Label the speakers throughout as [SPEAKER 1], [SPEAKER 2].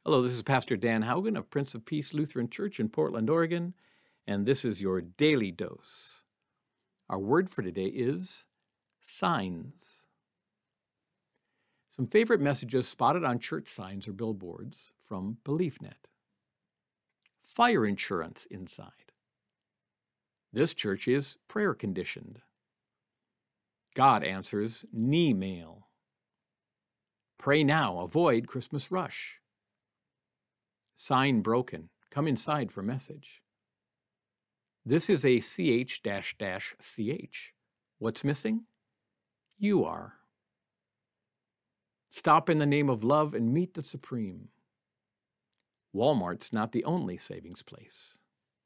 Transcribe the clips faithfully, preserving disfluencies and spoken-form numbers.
[SPEAKER 1] Hello, this is Pastor Dan Haugen of Prince of Peace Lutheran Church in Portland, Oregon, and this is your daily dose. Our word for today is signs. Some favorite messages spotted on church signs or billboards from BeliefNet. Fire insurance inside. This church is prayer conditioned. God answers knee mail. Pray now, avoid Christmas rush. Sign broken. Come inside for message. This is a C H C H. What's missing? You are. Stop in the name of love and meet the Supreme. Walmart's not the only savings place.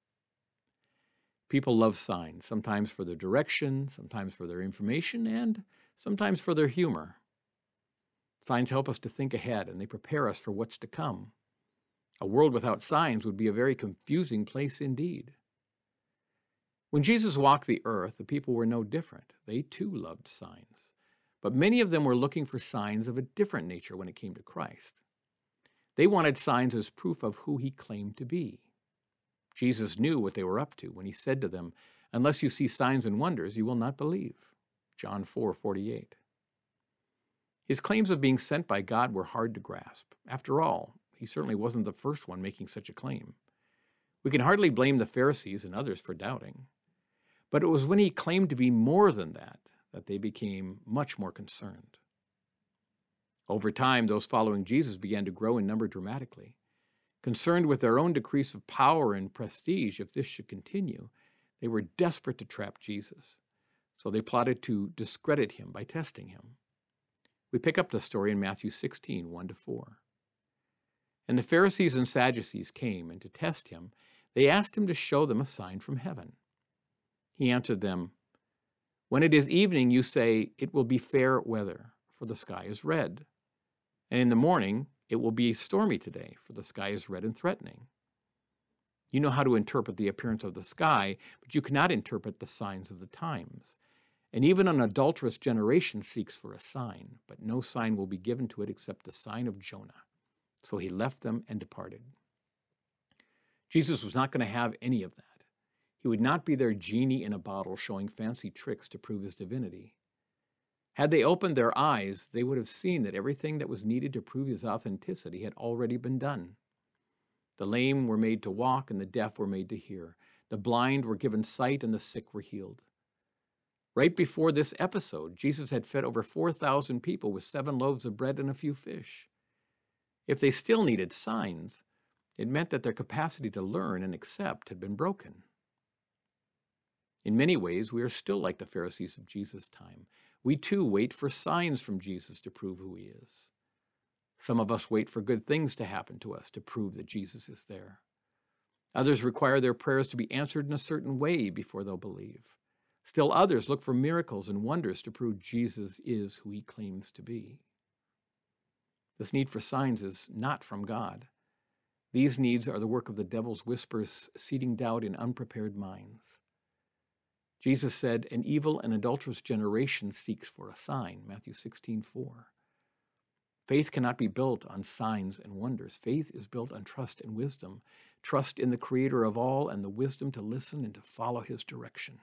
[SPEAKER 1] People love signs, sometimes for their direction, sometimes for their information, and sometimes for their humor. Signs help us to think ahead, and they prepare us for what's to come. A world without signs would be a very confusing place indeed. When Jesus walked the earth, the people were no different. They too loved signs. But many of them were looking for signs of a different nature when it came to Christ. They wanted signs as proof of who he claimed to be. Jesus knew what they were up to when he said to them, "Unless you see signs and wonders, you will not believe." John four forty-eight. His claims of being sent by God were hard to grasp. After all, he certainly wasn't the first one making such a claim. We can hardly blame the Pharisees and others for doubting. But it was when he claimed to be more than that that they became much more concerned. Over time, those following Jesus began to grow in number dramatically. Concerned with their own decrease of power and prestige if this should continue, they were desperate to trap Jesus. So they plotted to discredit him by testing him. We pick up the story in Matthew sixteen, one to four. And the Pharisees and Sadducees came, and to test him, they asked him to show them a sign from heaven. He answered them, "When it is evening, you say, 'It will be fair weather, for the sky is red.' And in the morning, 'It will be stormy today, for the sky is red and threatening.' You know how to interpret the appearance of the sky, but you cannot interpret the signs of the times. And even an adulterous generation seeks for a sign, but no sign will be given to it except the sign of Jonah." So he left them and departed. Jesus was not going to have any of that. He would not be their genie in a bottle showing fancy tricks to prove his divinity. Had they opened their eyes, they would have seen that everything that was needed to prove his authenticity had already been done. The lame were made to walk, and the deaf were made to hear. The blind were given sight, and the sick were healed. Right before this episode, Jesus had fed over four thousand people with seven loaves of bread and a few fish. If they still needed signs, it meant that their capacity to learn and accept had been broken. In many ways, we are still like the Pharisees of Jesus' time. We too wait for signs from Jesus to prove who he is. Some of us wait for good things to happen to us to prove that Jesus is there. Others require their prayers to be answered in a certain way before they'll believe. Still others look for miracles and wonders to prove Jesus is who he claims to be. This need for signs is not from God. These needs are the work of the devil's whispers, seeding doubt in unprepared minds. Jesus said, "An evil and adulterous generation seeks for a sign," Matthew sixteen four. Faith cannot be built on signs and wonders. Faith is built on trust and wisdom, trust in the Creator of all and the wisdom to listen and to follow his direction.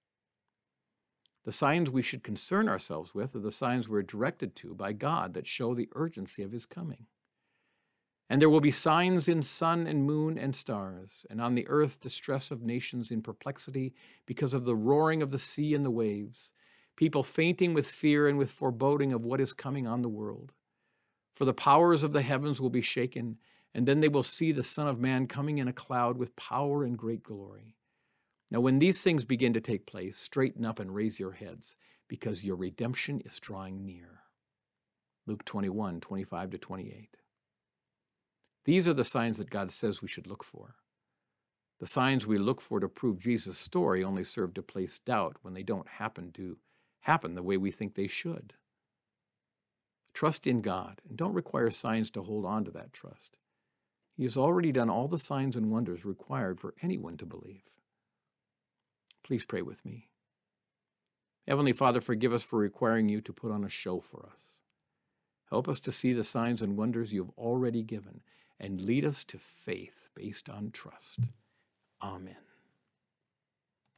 [SPEAKER 1] The signs we should concern ourselves with are the signs we're directed to by God that show the urgency of his coming. And there will be signs in sun and moon and stars, and on the earth distress of nations in perplexity because of the roaring of the sea and the waves, people fainting with fear and with foreboding of what is coming on the world. For the powers of the heavens will be shaken, and then they will see the Son of Man coming in a cloud with power and great glory. Now, when these things begin to take place, straighten up and raise your heads, because your redemption is drawing near. Luke twenty-one, twenty-five to twenty-eight. These are the signs that God says we should look for. The signs we look for to prove Jesus' story only serve to place doubt when they don't happen to happen the way we think they should. Trust in God, and don't require signs to hold on to that trust. He has already done all the signs and wonders required for anyone to believe. Please pray with me. Heavenly Father, forgive us for requiring you to put on a show for us. Help us to see the signs and wonders you have already given, and lead us to faith based on trust. Amen.